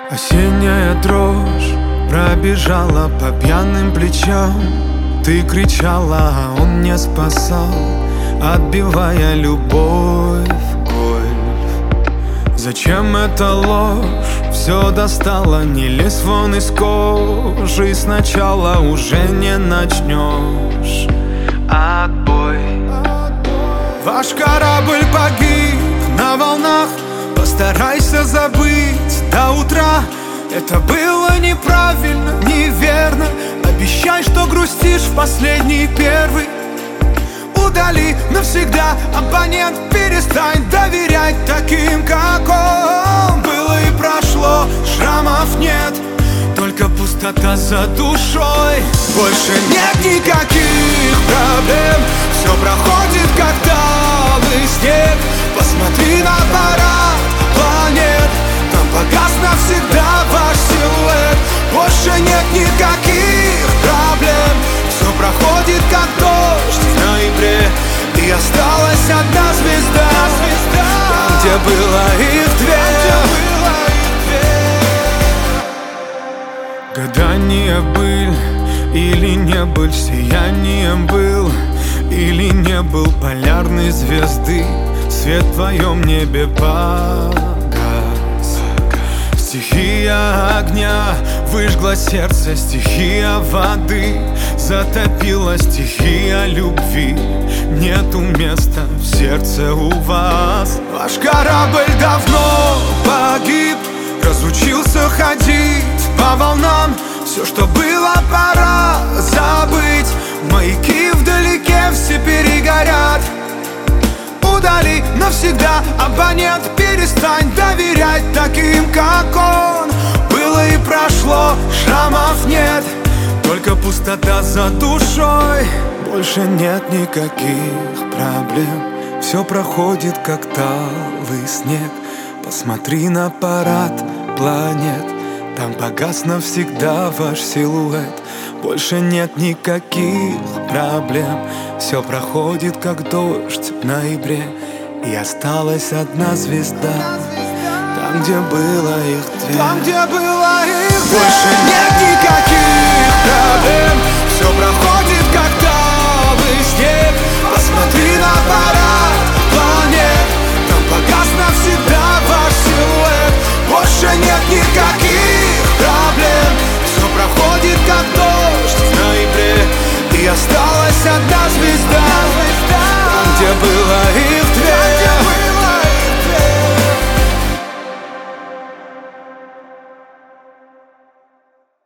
Осенняя дрожь пробежала по пьяным плечам. Ты кричала, а он не спасал, отбивая любовь гольф. Зачем эта ложь? Все достало, не лезь вон из кожи. Сначала уже не начнешь. Отбой. Ваш корабль погиб на волнах. Постарайся забыть до утра. Это было неправильно, неверно. Обещай, что грустишь в последний первый. Удали навсегда абонент. Перестань доверять таким, как он. Было и прошло, шрамов нет, только пустота за душой. Больше нет никаких проблем. Все проходит, как талый снег. Посмотри на парад планет, там погас навсегда ваш силуэт. Больше нет никаких проблем. Все проходит, как дождь в ноябре. И осталась одна звезда, там, где было их две. Гадание быль или не быль, сиянием был или не был полярной звезды. Свет в твоем небе погас. Стихия огня выжгла сердце, стихия воды затопила, стихия любви. Нету места в сердце у вас. Ваш корабль давно погиб, разучился ходить по волнам. Все, что было, пора забыть. Маяки вдалеке все перегорят. Удали навсегда абонент. Перестань доверять таким, как он. Было и прошло, шрамов нет, только пустота за душой. Больше нет никаких проблем. Все проходит, как талый снег. Посмотри на парад планет, там погас навсегда ваш силуэт. Больше нет никаких проблем. Все проходит, как дождь в ноябре. И осталась одна звезда, там, где было их две. Там, где было их две. Больше нет никаких проблем. Все проходит,